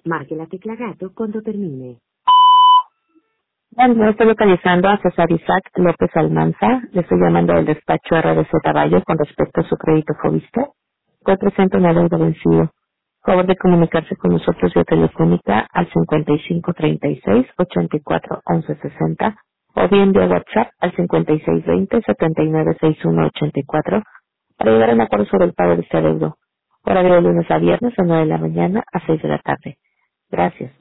Marque la tecla gato cuando termine. Bueno, estoy localizando a César Isaac López Almanza. Le estoy llamando del despacho RDC Valle con respecto a su crédito Fobiste. Hoy presenta una deuda vencido. Favor de comunicarse con nosotros vía telefónica al 5536-841160 o bien vía WhatsApp al 5620-796184 para llegar a un acuerdo sobre el pago de este adeudo. Horario de lunes a viernes de 9 de la mañana a 6 de la tarde. Gracias.